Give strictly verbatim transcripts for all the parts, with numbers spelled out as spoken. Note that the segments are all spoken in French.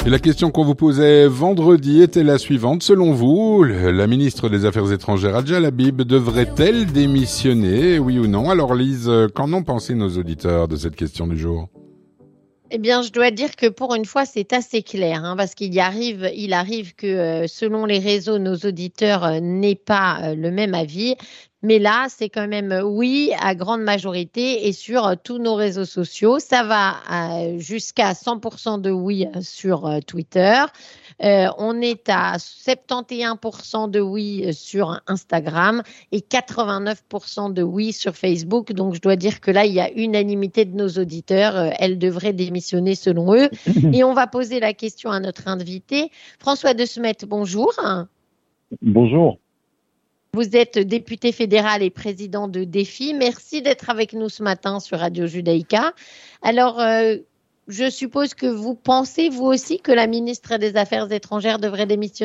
Et la question qu'on vous posait vendredi était la suivante. Selon vous, la ministre des Affaires étrangères, Adja Labib, devrait-elle démissionner, oui ou non? Alors Lise, qu'en ont pensé nos auditeurs de cette question du jour? Eh bien, je dois dire que pour une fois, c'est assez clair, hein, parce qu'il y arrive, il arrive que euh, selon les réseaux, nos auditeurs euh, n'aient pas euh, le même avis. Mais là, c'est quand même euh, oui à grande majorité et sur euh, tous nos réseaux sociaux. Ça va euh, jusqu'à cent pour cent de oui euh, sur euh, Twitter. Euh, on est à soixante et onze pour cent de oui sur Instagram et quatre-vingt-neuf pour cent de oui sur Facebook. Donc, je dois dire que là, il y a unanimité de nos auditeurs. Euh, elle devrait démissionner selon eux. Et on va poser la question à notre invité. François De Smet, bonjour. Bonjour. Vous êtes député fédéral et président de Défi. Merci d'être avec nous ce matin sur Radio Judaïka. Alors, euh, je suppose que vous pensez, vous aussi, que la ministre des Affaires étrangères devrait démissionner ?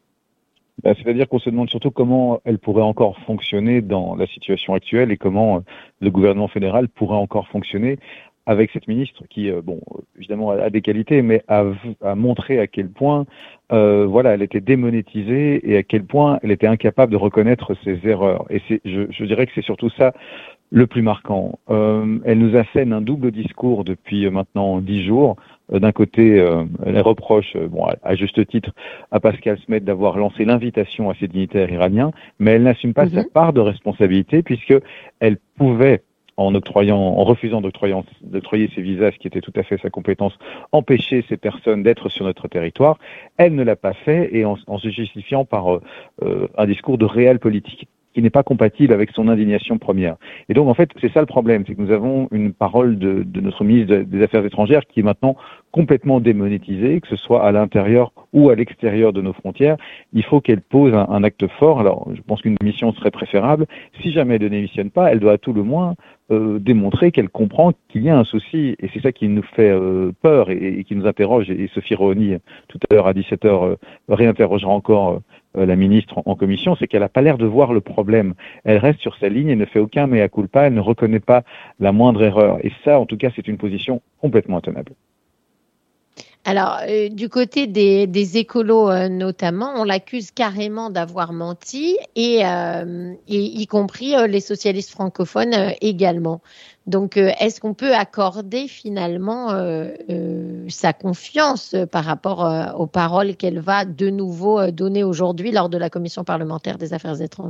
Ben, c'est-à-dire qu'on se demande surtout comment elle pourrait encore fonctionner dans la situation actuelle et comment le gouvernement fédéral pourrait encore fonctionner avec cette ministre qui, euh, bon, évidemment, a des qualités, mais a, a montré à quel point, euh, voilà, elle était démonétisée et à quel point elle était incapable de reconnaître ses erreurs. Et c'est, je, je dirais que c'est surtout ça le plus marquant. Euh, elle nous a fait un double discours depuis maintenant dix jours. Euh, d'un côté, euh, elle reproche, euh, bon, à, à juste titre, à Pascal Smet d'avoir lancé l'invitation à ces dignitaires iraniens, mais elle n'assume pas mm-hmm. sa part de responsabilité puisque elle pouvait, en octroyant, en refusant d'octroyer, d'octroyer ces visas, ce qui était tout à fait sa compétence, empêcher ces personnes d'être sur notre territoire. Elle ne l'a pas fait et en, en se justifiant par euh, un discours de réel politique qui n'est pas compatible avec son indignation première. Et donc, en fait, c'est ça le problème, c'est que nous avons une parole de, de notre ministre des Affaires étrangères qui est maintenant complètement démonétisée, que ce soit à l'intérieur ou à l'extérieur de nos frontières. Il faut qu'elle pose un, un acte fort. Alors, je pense qu'une démission serait préférable. Si jamais elle ne démissionne pas, elle doit à tout le moins euh, démontrer qu'elle comprend qu'il y a un souci. Et c'est ça qui nous fait euh, peur et, et qui nous interroge. Et, et Sophie Rohoni, tout à l'heure à dix-sept heures, euh, réinterrogera encore euh, la ministre en, en commission, c'est qu'elle n'a pas l'air de voir le problème. Elle reste sur sa ligne et ne fait aucun mea culpa, elle ne reconnaît pas la moindre erreur. Et ça, en tout cas, c'est une position complètement intenable. Alors, euh, du côté des, des écolos euh, notamment, on l'accuse carrément d'avoir menti, et, euh, et y compris euh, les socialistes francophones euh, également. Donc, euh, est-ce qu'on peut accorder finalement euh, euh, sa confiance euh, par rapport euh, aux paroles qu'elle va de nouveau euh, donner aujourd'hui lors de la commission parlementaire des affaires étrangères ?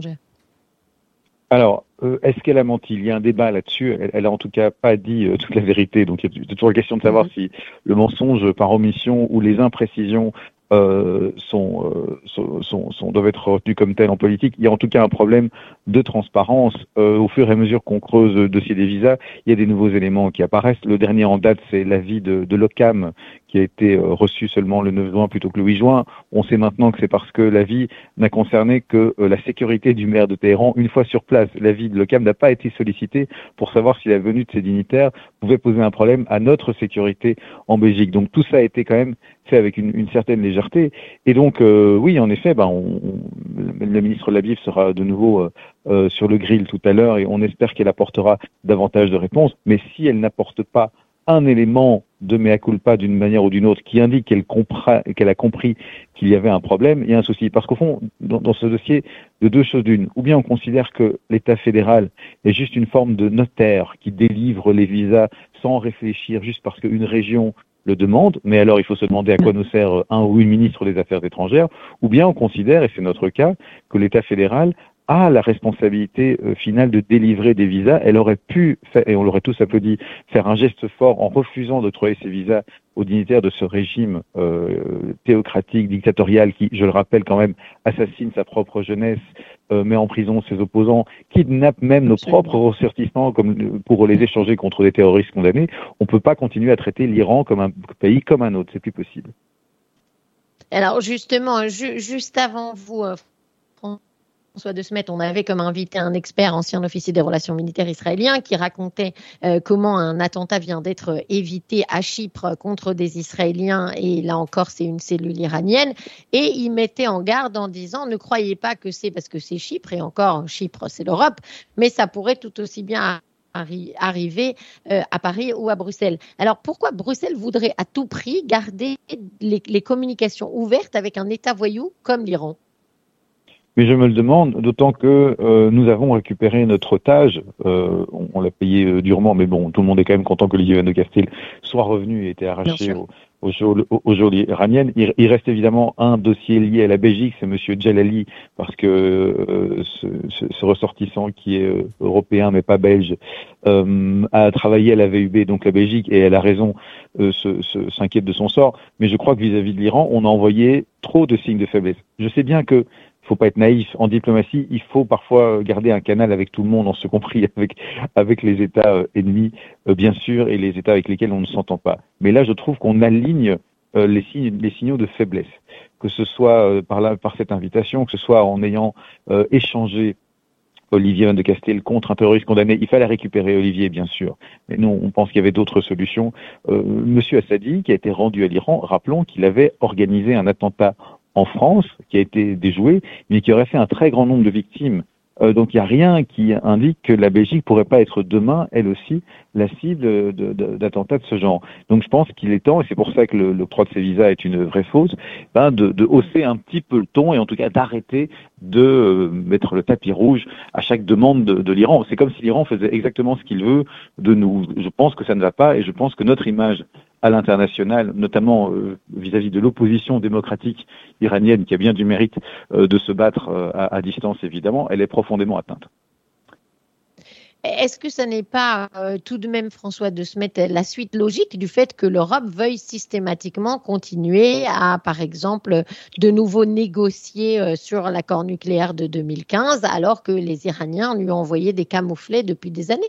Alors, euh, est-ce qu'elle a menti? Il y a un débat là-dessus. Elle, elle a en tout cas pas dit euh, toute la vérité. Donc, il y a toujours la question de savoir si le mensonge par omission ou les imprécisions euh, sont, euh, sont, sont, sont doivent être retenues comme telles en politique. Il y a en tout cas un problème de transparence. Euh, au fur et à mesure qu'on creuse le dossier des visas, il y a des nouveaux éléments qui apparaissent. Le dernier en date, c'est l'avis de, de l'OCAM qui a été euh, reçu seulement le neuf juin plutôt que le huit juin. On sait maintenant que c'est parce que l'avis n'a concerné que euh, la sécurité du maire de Téhéran une fois sur place. L'avis de l'OCAM n'a pas été sollicité pour savoir si la venue de ces dignitaires pouvait poser un problème à notre sécurité en Belgique. Donc tout ça a été quand même fait avec une, une certaine légèreté. Et donc euh, oui, en effet, ben, on, on, le ministre Labib sera de nouveau euh, euh, sur le grill tout à l'heure et on espère qu'elle apportera davantage de réponses. Mais si elle n'apporte pas un élément de mea culpa d'une manière ou d'une autre qui indique qu'elle, compra, qu'elle a compris qu'il y avait un problème, il y a un souci. Parce qu'au fond, dans, dans ce dossier, de deux choses d'une. Ou bien on considère que l'État fédéral est juste une forme de notaire qui délivre les visas sans réfléchir, juste parce qu'une région le demande, mais alors il faut se demander à quoi nous sert un ou une ministre des Affaires étrangères, ou bien on considère, et c'est notre cas, que l'État fédéral a la responsabilité euh, finale de délivrer des visas. Elle aurait pu, faire, et on l'aurait tous applaudi, faire un geste fort en refusant d'octroyer ces visas aux dignitaires de ce régime euh, théocratique, dictatorial, qui, je le rappelle quand même, assassine sa propre jeunesse, euh, met en prison ses opposants, kidnappe même nos Absolument. propres ressortissants comme, pour les échanger contre des terroristes condamnés. On ne peut pas continuer à traiter l'Iran comme un pays comme un autre, c'est plus possible. Alors justement, ju- juste avant vous... Euh... François De Smet, on avait comme invité un expert, ancien officier des relations militaires israélien, qui racontait euh, comment un attentat vient d'être évité à Chypre contre des Israéliens, et là encore c'est une cellule iranienne, et il mettait en garde en disant ne croyez pas que c'est parce que c'est Chypre, et encore Chypre c'est l'Europe, mais ça pourrait tout aussi bien arri- arriver euh, à Paris ou à Bruxelles. Alors pourquoi Bruxelles voudrait à tout prix garder les, les communications ouvertes avec un État voyou comme l'Iran? Mais je me le demande, d'autant que euh, nous avons récupéré notre otage. Euh, on on l'a payé euh, durement, mais bon, tout le monde est quand même content que Olivier Van de Castel soit revenu et été arraché au, au geôle au, au geôle iranienne. Il, il reste évidemment un dossier lié à la Belgique, c'est Monsieur Djalali, parce que euh, ce, ce, ce ressortissant qui est euh, européen mais pas belge euh, a travaillé à la V U B, donc la Belgique, et elle a raison, euh, se, se, s'inquiète de son sort. Mais je crois que vis-à-vis de l'Iran, on a envoyé trop de signes de faiblesse. Je sais bien que il faut pas être naïf. En diplomatie, il faut parfois garder un canal avec tout le monde, en ce compris avec avec les États euh, ennemis, euh, bien sûr, et les États avec lesquels on ne s'entend pas. Mais là, je trouve qu'on aligne euh, les signes, les signaux de faiblesse, que ce soit euh, par là, par cette invitation, que ce soit en ayant euh, échangé Olivier Van de Castel contre un terroriste condamné. Il fallait récupérer Olivier, bien sûr. Mais nous, on pense qu'il y avait d'autres solutions. Euh, Monsieur Assadi, qui a été rendu à l'Iran, rappelons qu'il avait organisé un attentat en France, qui a été déjoué, mais qui aurait fait un très grand nombre de victimes. Euh, donc il n'y a rien qui indique que la Belgique pourrait pas être demain, elle aussi, la cible de, de, d'attentats de ce genre. Donc je pense qu'il est temps, et c'est pour ça que le, l'octroi de ces visas est une vraie faute, ben de, de hausser un petit peu le ton, et en tout cas d'arrêter de euh, mettre le tapis rouge à chaque demande de, de l'Iran. C'est comme si l'Iran faisait exactement ce qu'il veut de nous. Je pense que ça ne va pas, et je pense que notre image à l'international, notamment euh, vis-à-vis de l'opposition démocratique iranienne, qui a bien du mérite euh, de se battre euh, à, à distance, évidemment, elle est profondément atteinte. Est-ce que ça n'est pas euh, tout de même, François, de se mettre la suite logique du fait que l'Europe veuille systématiquement continuer à, par exemple, de nouveau négocier euh, sur l'accord nucléaire de deux mille quinze, alors que les Iraniens lui ont envoyé des camouflets depuis des années?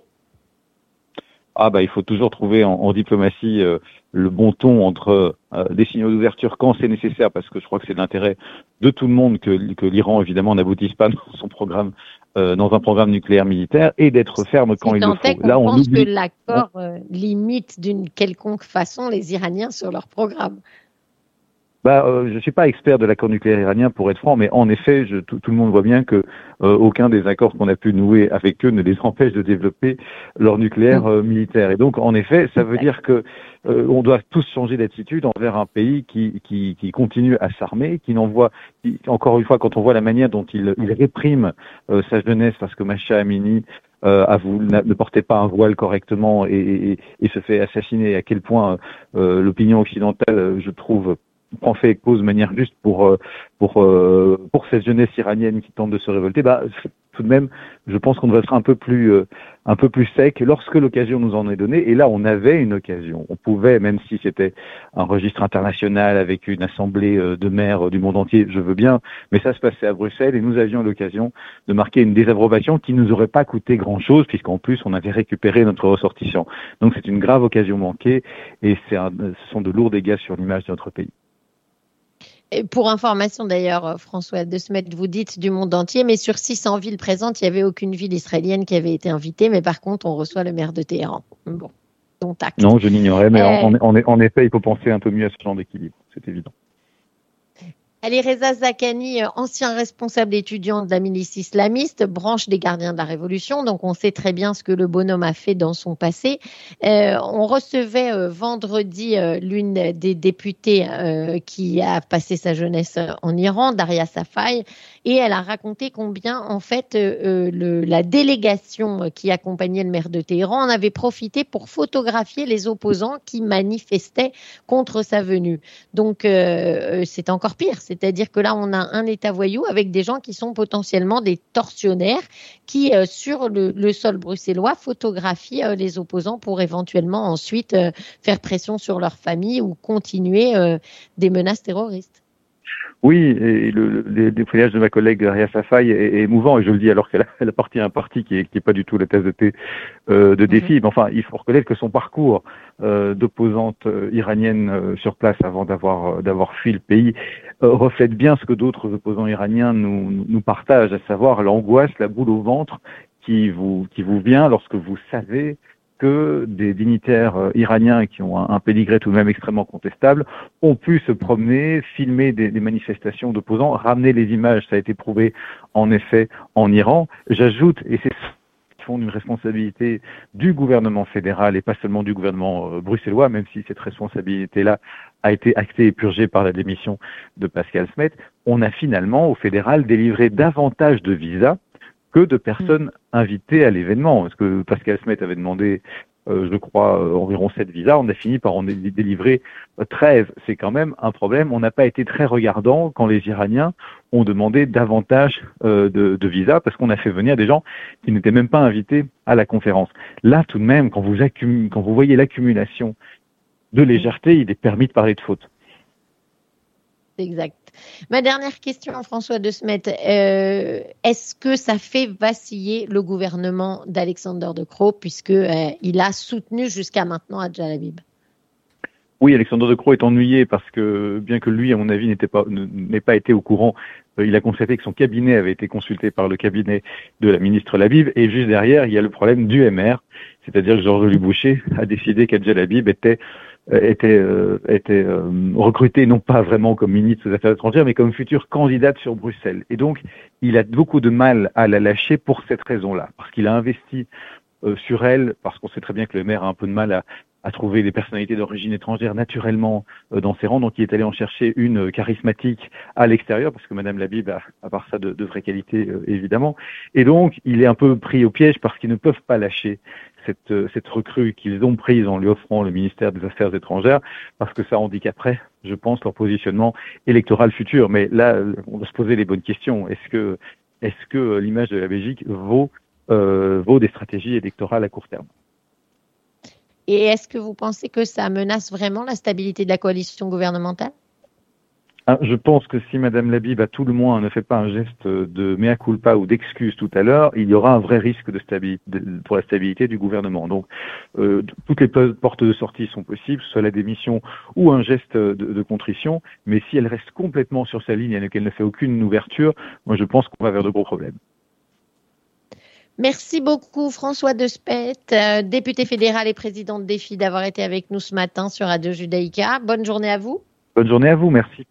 Ah bah il faut toujours trouver en, en diplomatie euh, le bon ton entre euh, des signaux d'ouverture quand c'est nécessaire, parce que je crois que c'est de l'intérêt de tout le monde que, que l'Iran évidemment n'aboutisse pas dans son programme, euh, dans un programme nucléaire militaire, et d'être ferme quand il le faut. Là, on pense oublie... que l'accord euh, limite d'une quelconque façon les Iraniens sur leur programme. Bah, euh, je ne suis pas expert de l'accord nucléaire iranien pour être franc, mais en effet, je, tout, tout le monde voit bien que euh, aucun des accords qu'on a pu nouer avec eux ne les empêche de développer leur nucléaire euh, militaire. Et donc, en effet, ça veut dire que euh, on doit tous changer d'attitude envers un pays qui, qui, qui continue à s'armer, qui n'envoie, qui, encore une fois, quand on voit la manière dont il, il réprime euh, sa jeunesse, parce que Mahsa Amini Euh, avoue, ne portait pas un voile correctement et, et, et se fait assassiner, à quel point euh, l'opinion occidentale, je trouve, prend fait et cause de manière juste pour pour pour cette jeunesse iranienne qui tente de se révolter. Bah tout de même, je pense qu'on devrait être un peu plus euh, un peu plus sec lorsque l'occasion nous en est donnée. Et là, on avait une occasion. On pouvait, même si c'était un registre international avec une assemblée de maires du monde entier, je veux bien, mais ça se passait à Bruxelles et nous avions l'occasion de marquer une désapprobation qui nous aurait pas coûté grand-chose, puisqu'en plus on avait récupéré notre ressortissant. Donc c'est une grave occasion manquée et c'est un, ce sont de lourds dégâts sur l'image de notre pays. Et pour information d'ailleurs, François De Smet, vous dites du monde entier, mais sur six cents villes présentes, il n'y avait aucune ville israélienne qui avait été invitée, mais par contre, on reçoit le maire de Téhéran. Bon, donc acte. Non, je l'ignorais, mais euh... en, en, en effet, il faut penser un peu mieux à ce genre d'équilibre, c'est évident. Ali Reza Zakani, ancien responsable étudiant de la milice islamiste, branche des Gardiens de la Révolution, donc on sait très bien ce que le bonhomme a fait dans son passé. Euh, on recevait euh, vendredi euh, l'une des députées euh, qui a passé sa jeunesse en Iran, Daria Safai, et elle a raconté combien en fait euh, le, la délégation qui accompagnait le maire de Téhéran en avait profité pour photographier les opposants qui manifestaient contre sa venue. Donc euh, c'est encore pire. C'est-à-dire que là, on a un État voyou avec des gens qui sont potentiellement des tortionnaires qui, euh, sur le, le sol bruxellois, photographient euh, les opposants pour éventuellement ensuite euh, faire pression sur leur famille ou continuer euh, des menaces terroristes. Oui, et le, le témoignage de ma collègue Daria Safai est, est émouvant, et je le dis alors qu'elle a, elle appartient à un parti qui est, qui est pas du tout la tasse de thé euh, de défi. Mm-hmm. Mais enfin, il faut reconnaître que son parcours euh, d'opposante euh, iranienne euh, sur place avant d'avoir euh, d'avoir fui le pays euh, reflète bien ce que d'autres opposants iraniens nous, nous, nous partagent, à savoir l'angoisse, la boule au ventre qui vous qui vous vient lorsque vous savez que des dignitaires euh, iraniens qui ont un, un pédigré tout de même extrêmement contestable ont pu se promener, filmer des, des manifestations d'opposants, ramener les images. Ça a été prouvé en effet en Iran. J'ajoute, et c'est fond d'une responsabilité du gouvernement fédéral et pas seulement du gouvernement euh, bruxellois, même si cette responsabilité-là a été actée et purgée par la démission de Pascal Smet, on a finalement au fédéral délivré davantage de visas que de personnes invitées à l'événement. Parce que Pascal Smet avait demandé, euh, je crois, euh, environ sept visas. On a fini par en dé- délivrer euh, treize. C'est quand même un problème. On n'a pas été très regardant quand les Iraniens ont demandé davantage euh, de, de visas parce qu'on a fait venir des gens qui n'étaient même pas invités à la conférence. Là, tout de même, quand vous, accum- quand vous voyez l'accumulation de légèreté, il est permis de parler de faute. Exact. Ma dernière question, François de Smet, euh, est-ce que ça fait vaciller le gouvernement d'Alexander De Croo puisque euh, il a soutenu jusqu'à maintenant Adja Labib? Oui, Alexander De Croo est ennuyé parce que, bien que lui, à mon avis, n'était pas, n'ait pas été au courant, euh, il a constaté que son cabinet avait été consulté par le cabinet de la ministre Labib, et juste derrière, il y a le problème du M R, c'est-à-dire que Georges-Louis Boucher a décidé qu'Adja Labib était était, euh, était euh, recruté non pas vraiment comme ministre des Affaires étrangères, mais comme future candidate sur Bruxelles. Et donc, il a beaucoup de mal à la lâcher pour cette raison-là, parce qu'il a investi euh, sur elle, parce qu'on sait très bien que le maire a un peu de mal à, à trouver des personnalités d'origine étrangère naturellement euh, dans ses rangs, donc il est allé en chercher une euh, charismatique à l'extérieur, parce que Madame Labib a, à part ça, de, de vraie qualité, euh, évidemment. Et donc, il est un peu pris au piège parce qu'ils ne peuvent pas lâcher cette, cette recrue qu'ils ont prise en lui offrant le ministère des Affaires étrangères, parce que ça handicaperait, je pense, leur positionnement électoral futur. Mais là, on doit se poser les bonnes questions. Est-ce que, est-ce que l'image de la Belgique vaut, euh, vaut des stratégies électorales à court terme? Et est-ce que vous pensez que ça menace vraiment la stabilité de la coalition gouvernementale? Ah, je pense que si Madame Labib, à tout le moins, ne fait pas un geste de mea culpa ou d'excuse tout à l'heure, il y aura un vrai risque de stabilité, pour la stabilité du gouvernement. Donc, euh, toutes les portes de sortie sont possibles, soit la démission ou un geste de, de contrition. Mais si elle reste complètement sur sa ligne et qu'elle ne fait aucune ouverture, moi, je pense qu'on va vers de gros problèmes. Merci beaucoup François de Smet, euh, député fédéral et président de Défi, d'avoir été avec nous ce matin sur Radio Judaïka. Bonne journée à vous. Bonne journée à vous, merci.